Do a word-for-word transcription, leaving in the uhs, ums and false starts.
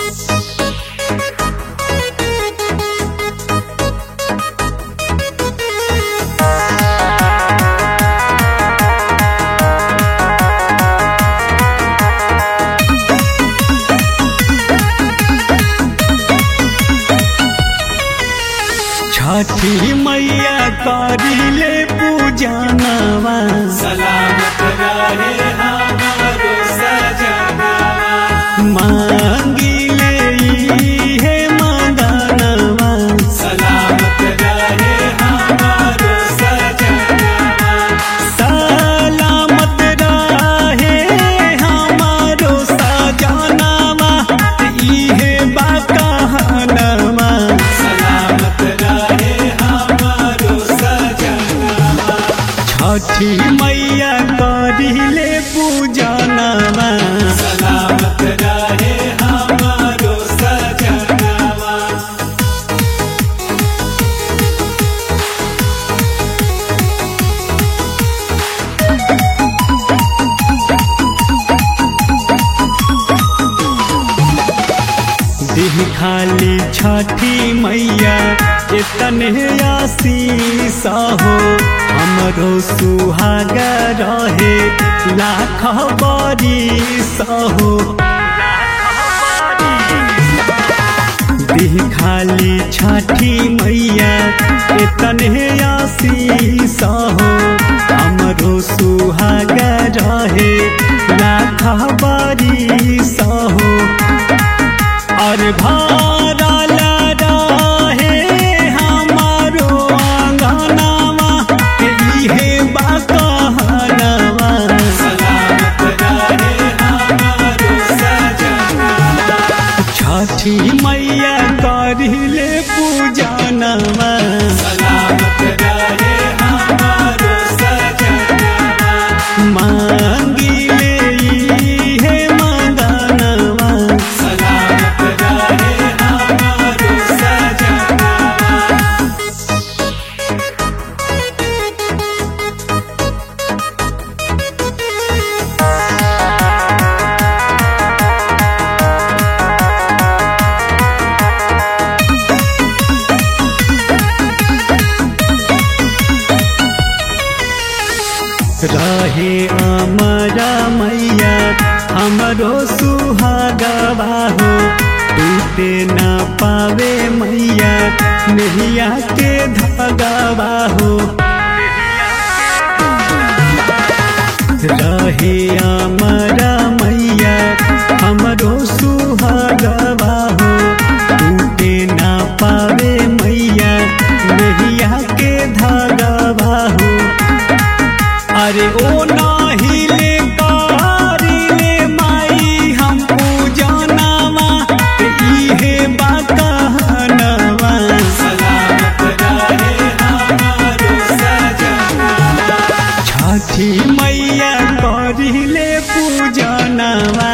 छठी मैया करिले पूजनवा सलामत रहे हमारो सजनवा। मांगिले इहे मंगनवा सलामत रहे हमारो सजनवा। सलामत रहे हमारो सजनवा इहे बा कहनवा। सलामत रहे हमारो सजनवा। छठी मैया करिले पूजनवा सलामत रहे हमारो सजनवा। दिह खाली छठी मैया इतने आशीष हो हमरो सुहाग रहे लाख बरिस हो। दिह खाली छठी मैया इतने आशीष हो हमरो सुहाग रहे लाख बरिस हो। और भरल रहे हमारो आंगनवा इहे बा कहनवा। सलामत रहे हमारो सजनवा। छठी मैया करिले पूजनवा सलामत रहे हमारो सजनवा। मांगिले इहे मंगनवा। सलामत रहे हमारो सजनवा। रहे अमरा मैया हमरो सुहागवा हो टूटे न पावे मैया नैया के धागवा हो। रहे अमरा मैया हमरो सुहागवा हो टूटे न पावे मैया नैया के धागवा हो। अरे ओ नाहिले कारिले माई हम पूजनवा इहे बा कहनवा। सलामत रहे हमारो सजनवा। छठी मैया करिले पूजनवा